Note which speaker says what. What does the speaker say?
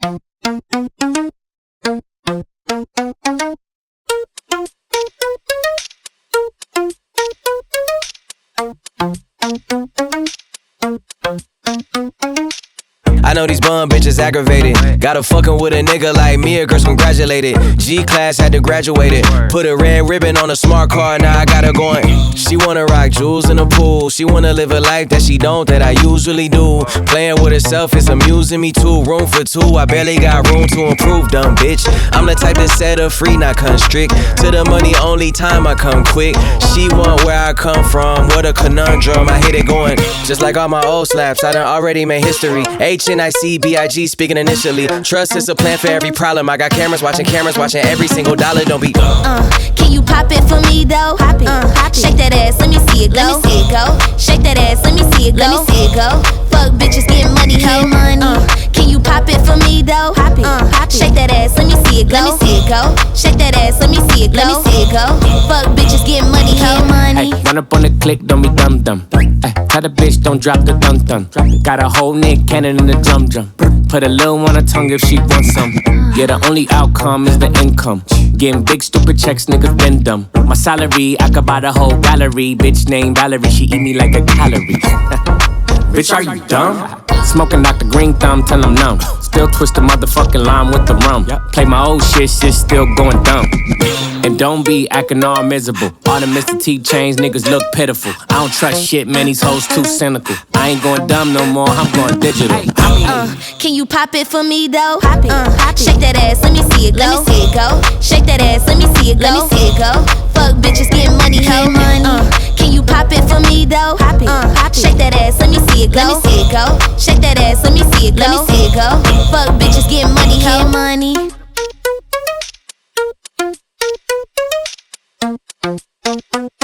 Speaker 1: I know these bum bitches aggravated. Gotta fuckin' with a nigga like me, a girl's congratulated. G-class had to graduate it. Put a red ribbon on a smart car, now I got her going. She wanna rock jewels in the pool. She wanna live a life that she don't, that I usually do. Playing with herself is amusing me too. Room for two, I barely got room to improve, dumb bitch. I'm the type that set her free, not constrict. To the money only time I come quick. She want where I come from, what a conundrum. I hit it going, just like all my old slaps. I done already made history. HNICBIG speaking initially. Trust is a plan for every problem. I got cameras watching every single dollar. Don't be
Speaker 2: can you pop it for me though? Pop it. Shake that ass, let me see it go. Let me see it go. Shake that ass, let me see it go. Let me see it go. Fuck bitches, get money, ho. Can you pop it for me though? Pop it. Shake that ass, let me see it go. Let me see it go. Shake that ass, let me see it go. Let me see it go. Fuck bitches, get money, ho.
Speaker 3: Ay, run up on the click, don't be dumb. Ay, tell the bitch, don't drop the dum. Got a whole Nick Cannon in the drum. Put a little on her tongue if she wants some. Yeah, the only outcome is the income. Getting big stupid checks, niggas been dumb. My salary, I could buy the whole gallery. Bitch named Valerie, she eat me like a calorie. Bitch, are you dumb? Smoking Dr. Green Thumb till I'm numb. Still twist the motherfucking lime with the rum. Play my old shit still going dumb. And don't be acting all miserable. All the Mr. T chains, niggas look pitiful. I don't trust shit, man, these hoes too cynical. I ain't going dumb no more, I'm going digital.
Speaker 2: Can you pop it for me though? Pop it. Shake that ass, let me see it go. Let me see it go. Shake that ass, let me see it go. Let me see it go. Fuck bitches, get money, ho. Can you pop it for me though? Pop it. Shake that ass, let me see it go. Let me see it go. Shake that ass, let me see it go. Let me see it go. Fuck bitches, get money, ho. Money.